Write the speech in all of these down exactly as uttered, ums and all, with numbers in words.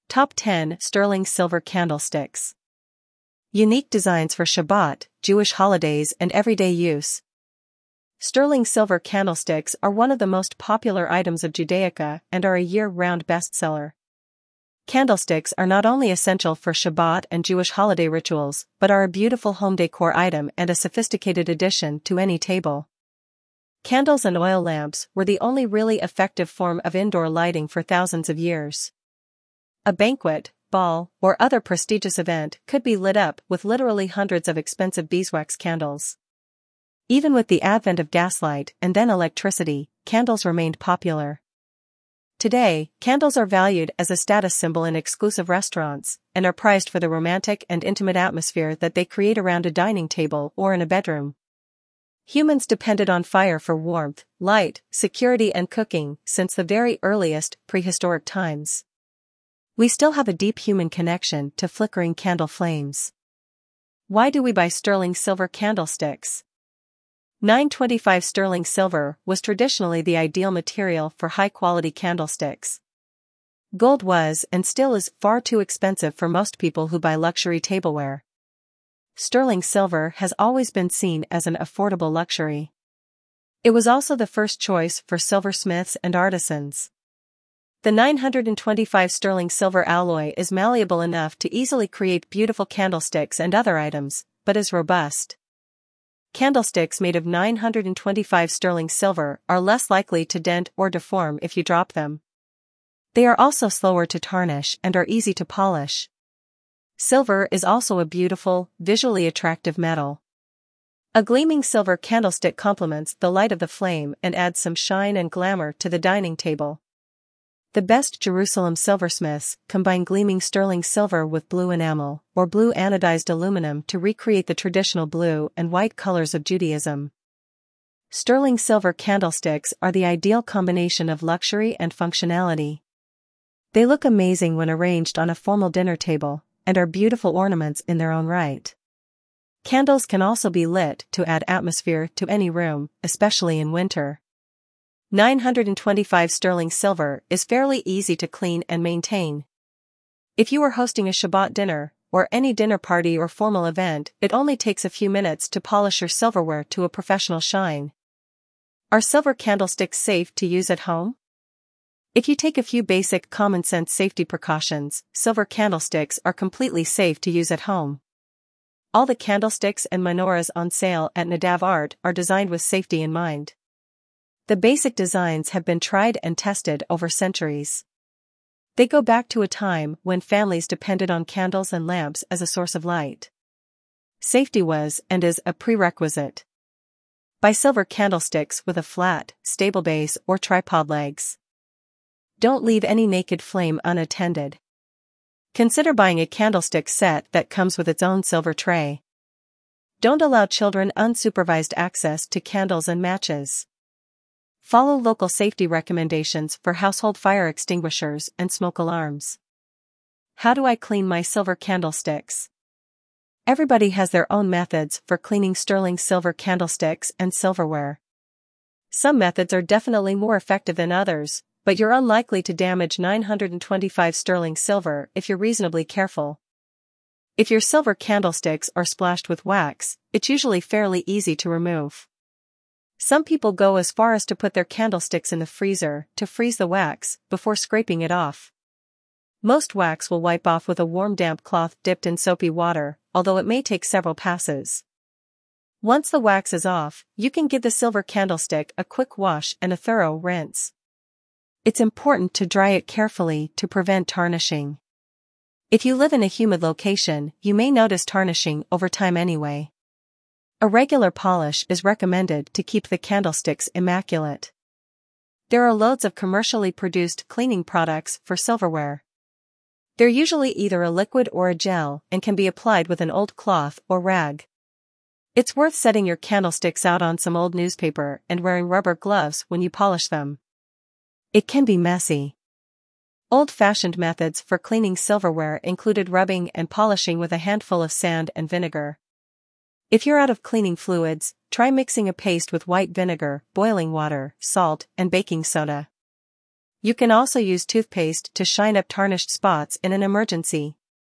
Top ten Sterling Silver Candlesticks. Unique designs for Shabbat, Jewish holidays and everyday use. Sterling silver candlesticks are one of the most popular items of Judaica and are a year-round bestseller. Candlesticks are not only essential for Shabbat and Jewish holiday rituals, but are a beautiful home decor item and a sophisticated addition to any table. Candles and oil lamps were the only really effective form of indoor lighting for thousands of years. A banquet, ball, or other prestigious event could be lit up with literally hundreds of expensive beeswax candles. Even with the advent of gaslight and then electricity, candles remained popular. Today, candles are valued as a status symbol in exclusive restaurants, and are prized for the romantic and intimate atmosphere that they create around a dining table or in a bedroom. Humans depended on fire for warmth, light, security and cooking since the very earliest, prehistoric times. We still have a deep human connection to flickering candle flames. Why do we buy sterling silver candlesticks? nine twenty-five Sterling silver was traditionally the ideal material for high-quality candlesticks. Gold was and still is far too expensive for most people who buy luxury tableware. Sterling silver has always been seen as an affordable luxury. It was also the first choice for silversmiths and artisans. The nine twenty-five Sterling silver alloy is malleable enough to easily create beautiful candlesticks and other items, but is robust. Candlesticks made of nine twenty-five Sterling silver are less likely to dent or deform if you drop them. They are also slower to tarnish and are easy to polish. Silver is also a beautiful, visually attractive metal. A gleaming silver candlestick complements the light of the flame and adds some shine and glamour to the dining table. The best Jerusalem silversmiths combine gleaming sterling silver with blue enamel or blue anodized aluminum to recreate the traditional blue and white colors of Judaism. Sterling silver candlesticks are the ideal combination of luxury and functionality. They look amazing when arranged on a formal dinner table, and are beautiful ornaments in their own right. Candles can also be lit to add atmosphere to any room, especially in winter. nine twenty-five Sterling silver is fairly easy to clean and maintain. If you are hosting a Shabbat dinner, or any dinner party or formal event, it only takes a few minutes to polish your silverware to a professional shine. Are silver candlesticks safe to use at home? If you take a few basic common-sense safety precautions, silver candlesticks are completely safe to use at home. All the candlesticks and menorahs on sale at Nadav Art are designed with safety in mind. The basic designs have been tried and tested over centuries. They go back to a time when families depended on candles and lamps as a source of light. Safety was and is a prerequisite. Buy silver candlesticks with a flat, stable base or tripod legs. Don't leave any naked flame unattended. Consider buying a candlestick set that comes with its own silver tray. Don't allow children unsupervised access to candles and matches. Follow local safety recommendations for household fire extinguishers and smoke alarms. How do I clean my silver candlesticks? Everybody has their own methods for cleaning sterling silver candlesticks and silverware. Some methods are definitely more effective than others, but you're unlikely to damage nine twenty-five sterling silver if you're reasonably careful. If your silver candlesticks are splashed with wax, it's usually fairly easy to remove. Some people go as far as to put their candlesticks in the freezer to freeze the wax before scraping it off. Most wax will wipe off with a warm damp cloth dipped in soapy water, although it may take several passes. Once the wax is off, you can give the silver candlestick a quick wash and a thorough rinse. It's important to dry it carefully to prevent tarnishing. If you live in a humid location, you may notice tarnishing over time anyway. A regular polish is recommended to keep the candlesticks immaculate. There are loads of commercially produced cleaning products for silverware. They're usually either a liquid or a gel and can be applied with an old cloth or rag. It's worth setting your candlesticks out on some old newspaper and wearing rubber gloves when you polish them. It can be messy. Old-fashioned methods for cleaning silverware included rubbing and polishing with a handful of sand and vinegar. If you're out of cleaning fluids, try mixing a paste with white vinegar, boiling water, salt, and baking soda. You can also use toothpaste to shine up tarnished spots in an emergency.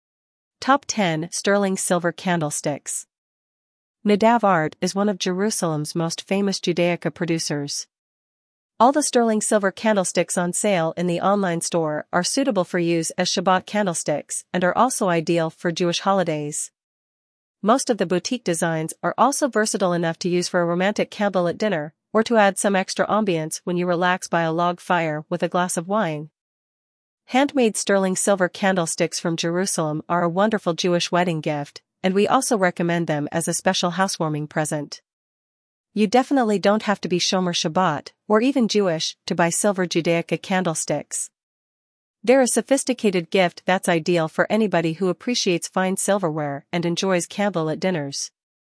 Top ten Sterling Silver Candlesticks. Nadav Art is one of Jerusalem's most famous Judaica producers. All the sterling silver candlesticks on sale in the online store are suitable for use as Shabbat candlesticks and are also ideal for Jewish holidays. Most of the boutique designs are also versatile enough to use for a romantic candlelit dinner, or to add some extra ambience when you relax by a log fire with a glass of wine. Handmade sterling silver candlesticks from Jerusalem are a wonderful Jewish wedding gift, and we also recommend them as a special housewarming present. You definitely don't have to be Shomer Shabbat, or even Jewish, to buy silver Judaica candlesticks. They're a sophisticated gift that's ideal for anybody who appreciates fine silverware and enjoys candlelit dinners.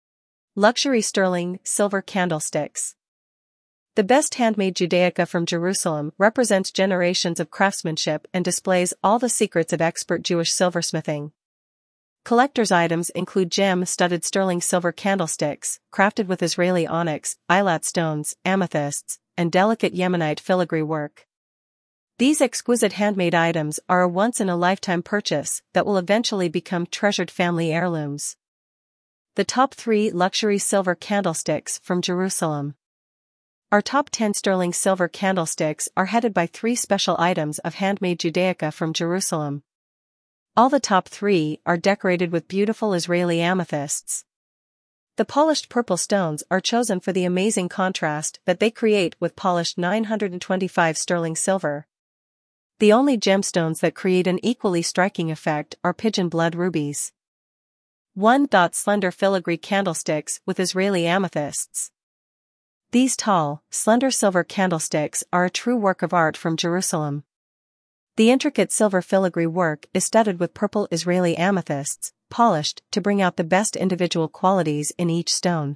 Luxury sterling silver candlesticks. The best handmade Judaica from Jerusalem represents generations of craftsmanship and displays all the secrets of expert Jewish silversmithing. Collector's items include gem-studded sterling silver candlesticks, crafted with Israeli onyx, eyelet stones, amethysts, and delicate Yemenite filigree work. These exquisite handmade items are a once-in-a-lifetime purchase that will eventually become treasured family heirlooms. The top three luxury silver candlesticks from Jerusalem. Our top ten sterling silver candlesticks are headed by three special items of handmade Judaica from Jerusalem. All the top three are decorated with beautiful Israeli amethysts. The polished purple stones are chosen for the amazing contrast that they create with polished nine hundred twenty-five sterling silver. The only gemstones that create an equally striking effect are pigeon blood rubies. one. Slender filigree candlesticks with Israeli amethysts. These tall, slender silver candlesticks are a true work of art from Jerusalem. The intricate silver filigree work is studded with purple Israeli amethysts, polished to bring out the best individual qualities in each stone.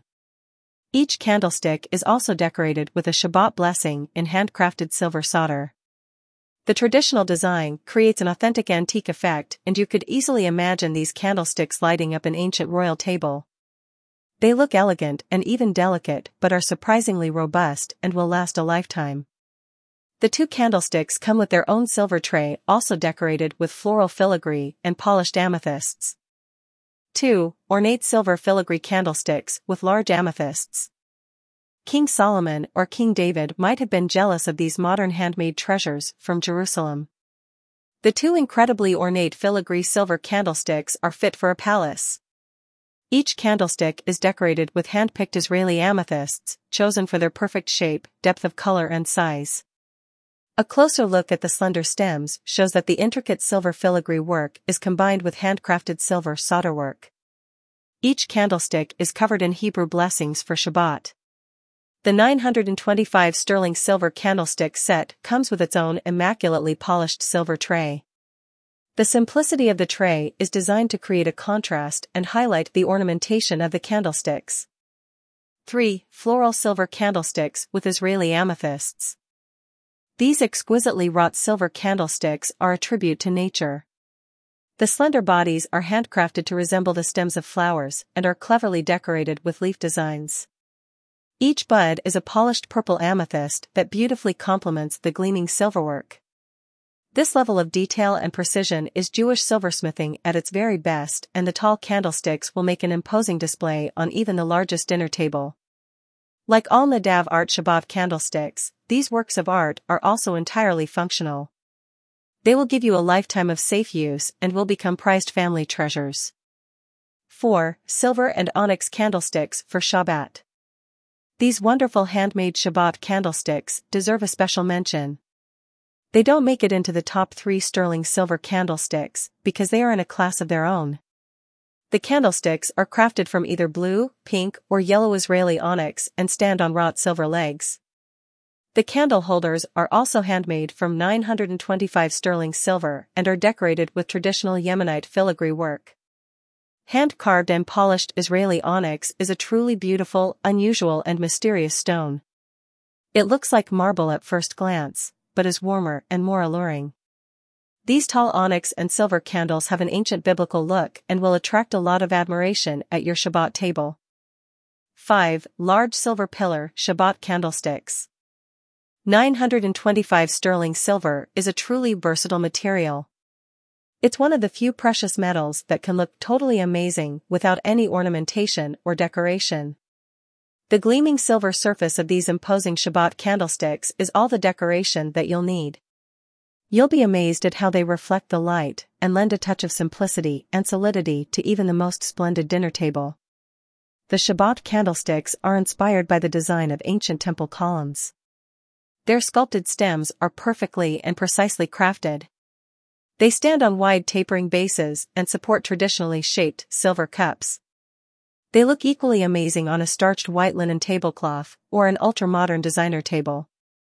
Each candlestick is also decorated with a Shabbat blessing in handcrafted silver solder. The traditional design creates an authentic antique effect, and you could easily imagine these candlesticks lighting up an ancient royal table. They look elegant and even delicate, but are surprisingly robust and will last a lifetime. The two candlesticks come with their own silver tray, also decorated with floral filigree and polished amethysts. two. Ornate silver filigree candlesticks with large amethysts. King Solomon or King David might have been jealous of these modern handmade treasures from Jerusalem. The two incredibly ornate filigree silver candlesticks are fit for a palace. Each candlestick is decorated with hand-picked Israeli amethysts, chosen for their perfect shape, depth of color and size. A closer look at the slender stems shows that the intricate silver filigree work is combined with handcrafted silver solder work. Each candlestick is covered in Hebrew blessings for Shabbat. The nine hundred twenty-five sterling silver candlestick set comes with its own immaculately polished silver tray. The simplicity of the tray is designed to create a contrast and highlight the ornamentation of the candlesticks. three. Floral silver candlesticks with Israeli amethysts. These exquisitely wrought silver candlesticks are a tribute to nature. The slender bodies are handcrafted to resemble the stems of flowers and are cleverly decorated with leaf designs. Each bud is a polished purple amethyst that beautifully complements the gleaming silverwork. This level of detail and precision is Jewish silversmithing at its very best, and the tall candlesticks will make an imposing display on even the largest dinner table. Like all Nadav Art Shabbat candlesticks, these works of art are also entirely functional. They will give you a lifetime of safe use and will become prized family treasures. four. Silver and onyx candlesticks for Shabbat. These wonderful handmade Shabbat candlesticks deserve a special mention. They don't make it into the top three sterling silver candlesticks because they are in a class of their own. The candlesticks are crafted from either blue, pink, or yellow Israeli onyx and stand on wrought silver legs. The candle holders are also handmade from nine hundred twenty-five sterling silver and are decorated with traditional Yemenite filigree work. Hand-carved and polished Israeli onyx is a truly beautiful, unusual and mysterious stone. It looks like marble at first glance, but is warmer and more alluring. These tall onyx and silver candles have an ancient biblical look and will attract a lot of admiration at your Shabbat table. five. Large silver pillar Shabbat candlesticks. nine hundred twenty-five sterling silver is a truly versatile material. It's one of the few precious metals that can look totally amazing without any ornamentation or decoration. The gleaming silver surface of these imposing Shabbat candlesticks is all the decoration that you'll need. You'll be amazed at how they reflect the light and lend a touch of simplicity and solidity to even the most splendid dinner table. The Shabbat candlesticks are inspired by the design of ancient temple columns. Their sculpted stems are perfectly and precisely crafted. They stand on wide tapering bases and support traditionally shaped silver cups. They look equally amazing on a starched white linen tablecloth or an ultra-modern designer table.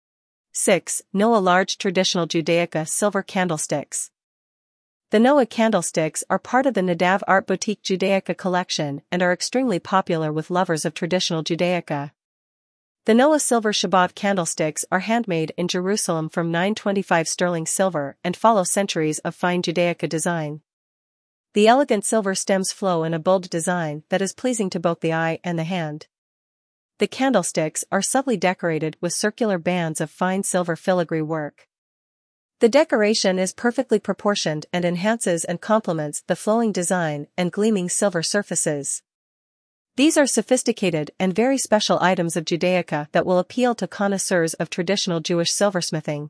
six. Noah Large Traditional Judaica Silver Candlesticks. The Noah candlesticks are part of the Nadav Art Boutique Judaica collection and are extremely popular with lovers of traditional Judaica. The Noah Silver Shabbat candlesticks are handmade in Jerusalem from nine twenty-five sterling silver and follow centuries of fine Judaica design. The elegant silver stems flow in a bold design that is pleasing to both the eye and the hand. The candlesticks are subtly decorated with circular bands of fine silver filigree work. The decoration is perfectly proportioned and enhances and complements the flowing design and gleaming silver surfaces. These are sophisticated and very special items of Judaica that will appeal to connoisseurs of traditional Jewish silversmithing.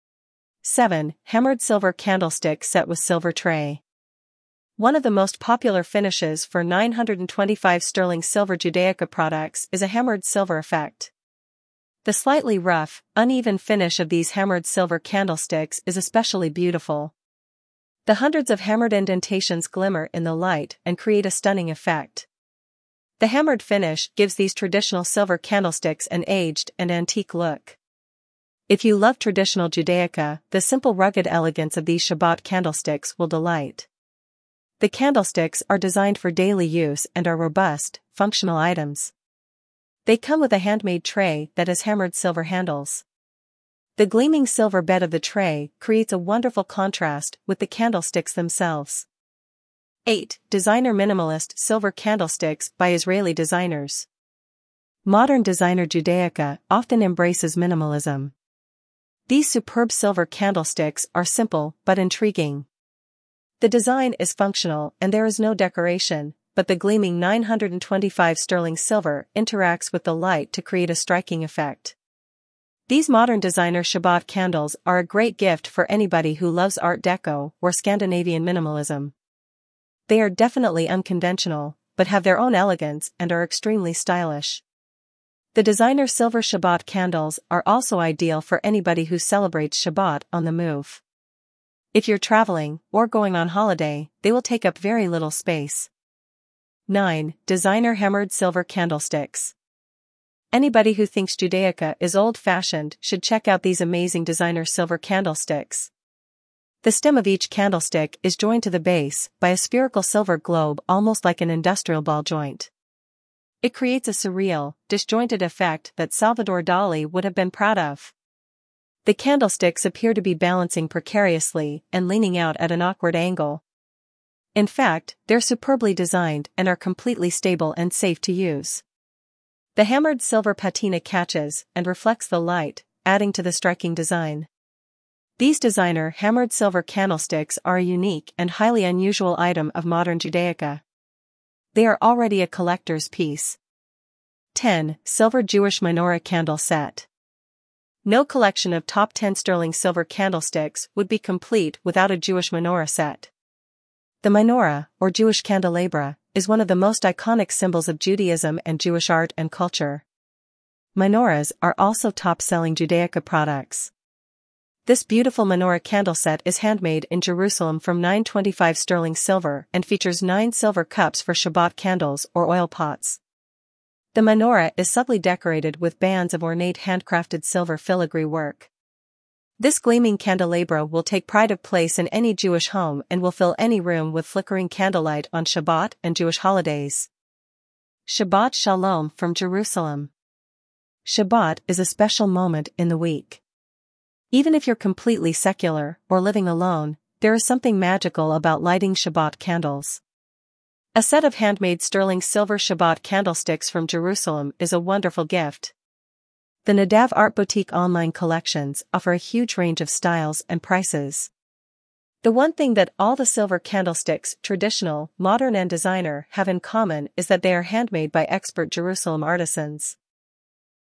seven. Hammered silver candlestick set with silver tray. One of the most popular finishes for nine hundred twenty-five sterling silver Judaica products is a hammered silver effect. The slightly rough, uneven finish of these hammered silver candlesticks is especially beautiful. The hundreds of hammered indentations glimmer in the light and create a stunning effect. The hammered finish gives these traditional silver candlesticks an aged and antique look. If you love traditional Judaica, the simple rugged elegance of these Shabbat candlesticks will delight. The candlesticks are designed for daily use and are robust, functional items. They come with a handmade tray that has hammered silver handles. The gleaming silver bed of the tray creates a wonderful contrast with the candlesticks themselves. eight. Designer Minimalist Silver Candlesticks by Israeli designers. Modern designer Judaica often embraces minimalism. These superb silver candlesticks are simple but intriguing. The design is functional and there is no decoration, but the gleaming nine hundred twenty-five sterling silver interacts with the light to create a striking effect. These modern designer Shabbat candles are a great gift for anybody who loves Art Deco or Scandinavian minimalism. They are definitely unconventional, but have their own elegance and are extremely stylish. The designer silver Shabbat candles are also ideal for anybody who celebrates Shabbat on the move. If you're traveling or going on holiday, they will take up very little space. nine. Designer Hammered Silver Candlesticks. Anybody who thinks Judaica is old-fashioned should check out these amazing designer silver candlesticks. The stem of each candlestick is joined to the base by a spherical silver globe almost like an industrial ball joint. It creates a surreal, disjointed effect that Salvador Dali would have been proud of. The candlesticks appear to be balancing precariously and leaning out at an awkward angle. In fact, they're superbly designed and are completely stable and safe to use. The hammered silver patina catches and reflects the light, adding to the striking design. These designer hammered silver candlesticks are a unique and highly unusual item of modern Judaica. They are already a collector's piece. ten. Silver Jewish Menorah Candle Set. No collection of top ten sterling silver candlesticks would be complete without a Jewish menorah set. The menorah, or Jewish candelabra, is one of the most iconic symbols of Judaism and Jewish art and culture. Menorahs are also top-selling Judaica products. This beautiful menorah candle set is handmade in Jerusalem from nine twenty-five sterling silver and features nine silver cups for Shabbat candles or oil pots. The menorah is subtly decorated with bands of ornate handcrafted silver filigree work. This gleaming candelabra will take pride of place in any Jewish home and will fill any room with flickering candlelight on Shabbat and Jewish holidays. Shabbat Shalom from Jerusalem. Shabbat is a special moment in the week. Even if you're completely secular or living alone, there is something magical about lighting Shabbat candles. A set of handmade sterling silver Shabbat candlesticks from Jerusalem is a wonderful gift. The Nadav Art Boutique online collections offer a huge range of styles and prices. The one thing that all the silver candlesticks, traditional, modern and designer, have in common is that they are handmade by expert Jerusalem artisans.